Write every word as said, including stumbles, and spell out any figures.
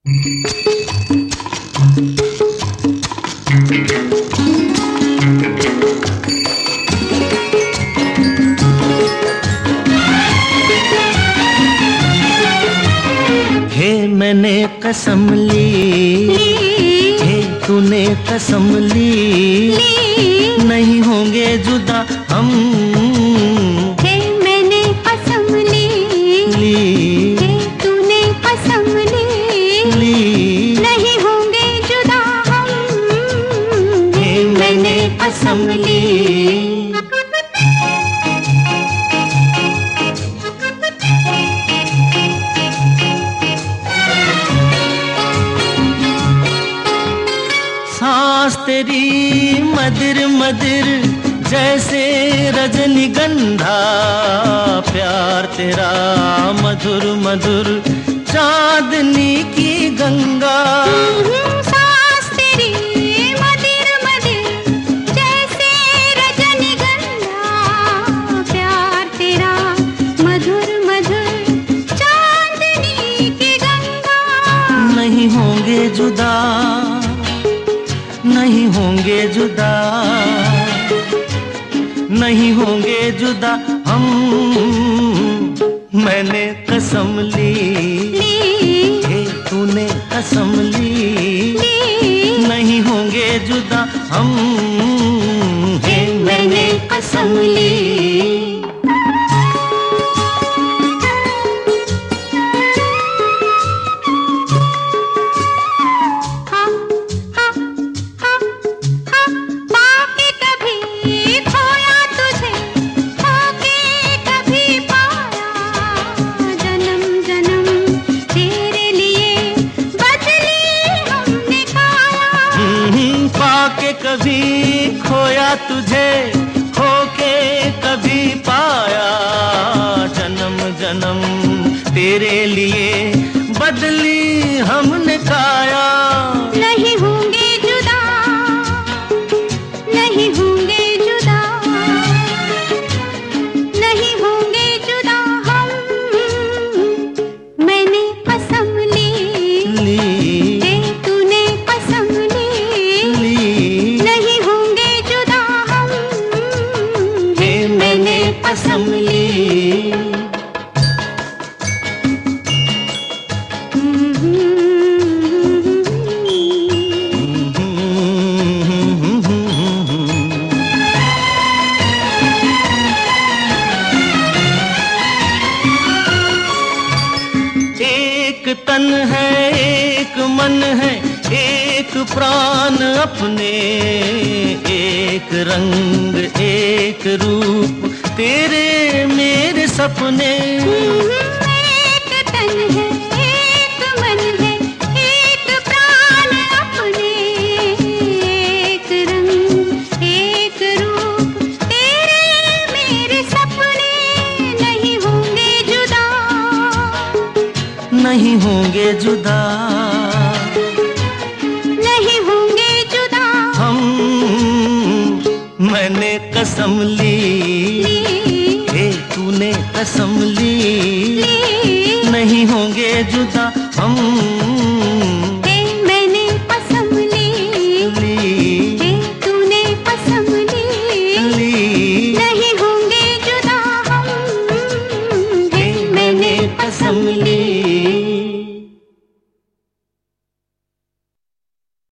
हे मैंने कसम ली, हे तूने कसम ली, नहीं होंगे जुदा हम। हे मैंने कसम ली, हे तूने कसम ली, नहीं होंगे जुदा हम। हे मैंने कसम ली। सांस तेरी मदिर मदिर जैसे रजनीगंधा, प्यार तेरा मधुर मधुर चांदनी की गंगा। सांस तेरी मदिर मदिर जैसे रजनीगंधा, प्यार तेरा मधुर मधुर चांदनी की गंगा। नहीं होंगे जुदा, नहीं होंगे जुदा, नहीं होंगे जुदा हम। मैंने कसम ली, हे तूने कसम ली, नहीं होंगे जुदा हम। हे मैंने कसम ली। के कभी खोया तुझे, खोके कभी पाया, जन्म जन्म तेरे लिए बदली हमने काया। नहीं होंगे जुदा, नहीं होंगे जुदा, नहीं होंगे जुदा हम। मैंने कसम ली, हे तूने कसम ली, नहीं होंगे जुदा हम। हे मैंने कसम ली। एक तन है एक मन है एक प्राण अपने, एक रंग एक रूप तेरे मेरे सपने। एक तन है एक मन है एक प्राण अपने, एक रंग एक रूप तेरे मेरे सपने। नहीं होंगे जुदा, नहीं होंगे जुदा, नहीं होंगे जुदा हम। मैंने कसम ली, हे तूने कसम ली, नहीं होंगे जुदा हम।